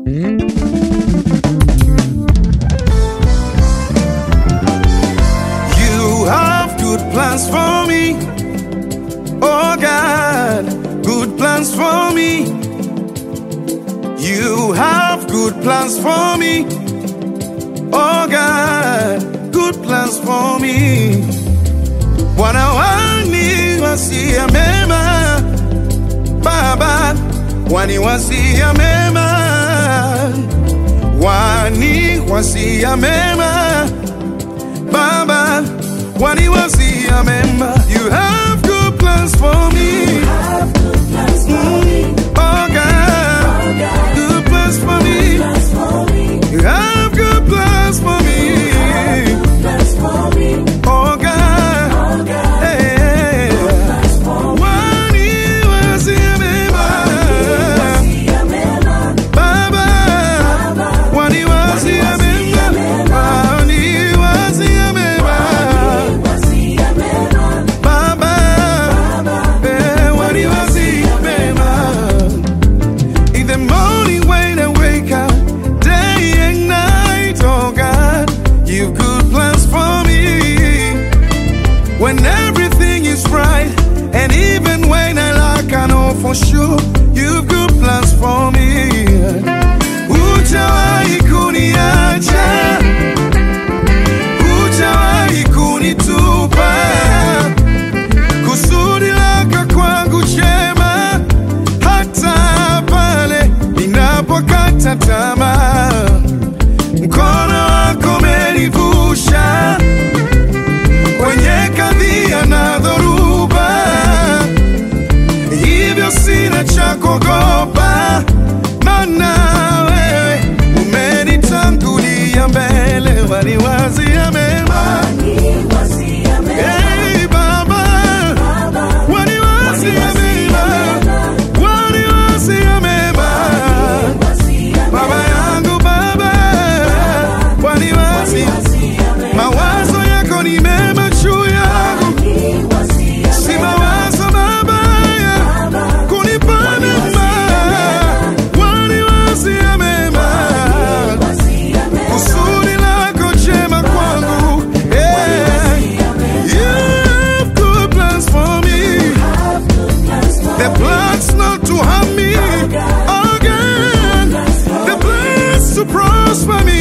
You have good plans for me, oh God, good plans for me. You have good plans for me, oh God, good plans for me. Bwana wani wasia mema, Baba wani wasia mema, wani wasia mema, Baba wani wasia mema. You have good plans for me. You have good plans for me. Oh God, good plans for me. You have good plans for me. Oh God, hey, wani wasia mema, Baba wani wasia mema, wani wasia mema, Baba, wani wasia mema. In the morning when I wake up, day and night, oh God, you've good plans for me. When everything is right, and even when I lack, I know for sure you've good plans for me. Hujawahi kuniacha, hujawahi kunitupa, kusudi lako kwangu jema, hata pale ninapokata tamaa, mkono wako umenivusha kwenye kadhia na dhoruba, hivyo sina cha kuogopa, maana wewe umenitangulia mbele, wani wasia mema. Hey Baba, wani wasia mema, wani wasia mema, Baba yangu Baba, wani wasia, mawazo yako ni mema juu yangu, si mawazo mabaya kunipa mema, wani wasia mema, kusudi lako jema kwangu. Yeah. You have good plans for me, the plans not to harm me, oh God, the plans to prosper me.